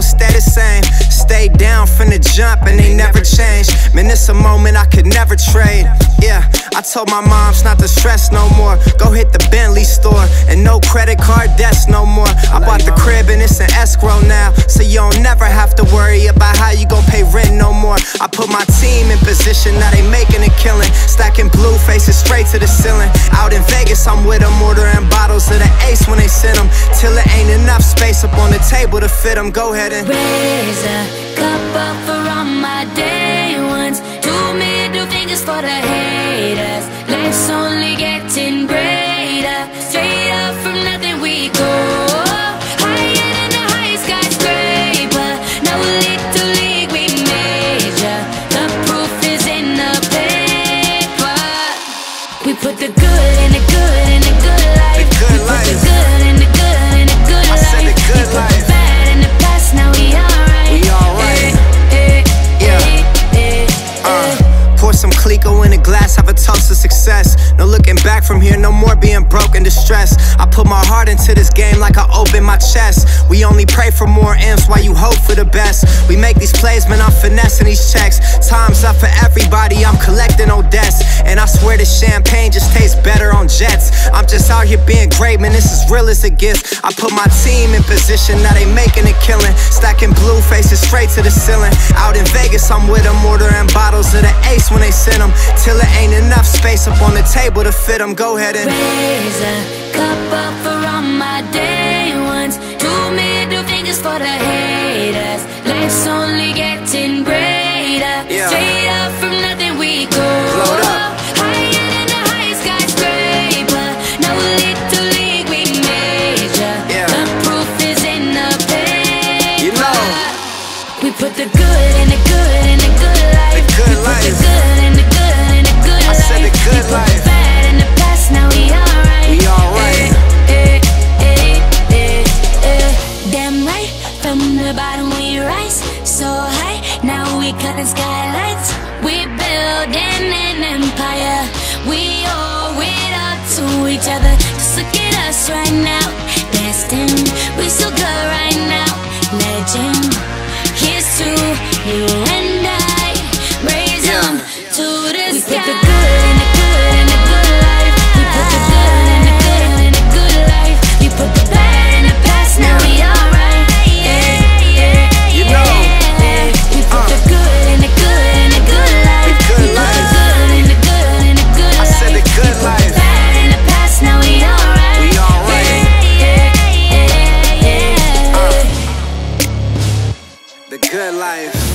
stay the same. Stay down from the jump and they never change. Man, it's a moment I could never trade. Yeah, I told my moms not to stress no more. Go hit the Bentley store and no credit card debts no more. I bought the crib and it's an escrow now, so you don't never have to worry about how you gon' pay rent no more. I put my team in position, now they making a killing. Stacking blue faces straight to the ceiling. Out in Vegas, I'm with them, ordering bottles of the Ace when they send them, till it ain't enough space up on the table to fit them. Go ahead and raise a cup up for all my day ones. 2 middle fingers for the haters. Life's only getting greater. Straight up from nothing we go. Higher than the highest skyscraper. No little league we major. The proof is in the paper. We put the good in the good in the good life. We put the good in the good in the good life. I said the good life. We put the bad in the past, now we alright. We alright. Pour some Clico in a glass, have a toast to success. No looking back from here, no more being broke and distressed. I put my heart into this game like I open my chest. We only pray for more M's while you hope for the best. We make these plays, man, I'm finessing these checks. Time's up for everybody, I'm collecting old debts. And I swear this champagne just tastes better on jets. I'm just out here being great, man, this is real as it gets. I put my team in position, now they making a killing. Stacking blue faces straight to the ceiling. Out in Vegas, I'm with them, ordering bottles of the Ace when they send them, till it ain't enough space up on the table to fit them. Go ahead and raise a cup up for all my day ones. 2 middle fingers for the haters. Life's only getting greater. Straight up from nothing we go. Higher than the highest skyscraper. No little league we major. The proof is in the paper. You know, we put the good in the good in the good life. The good we life. put the good in the good in the good I life. said the good we put life. the bad in the past, now we alright. We alright. Damn right, from the bottom we rise so high. Now we cutting skylights. We building an empire. We owe it all to each other. Just look at us right now. Destined, we so good right now. Legend, here's to you and I. Raise them to the sky. We put the good in the good in the good life. We put the good in the good in the good life. We put the bad in the past, now we alright. You know, We put the good in the good in the good life. The good We put life. the good in the good in the good I life. said the good We put life. the bad in the past, now we alright. We alright. The good life.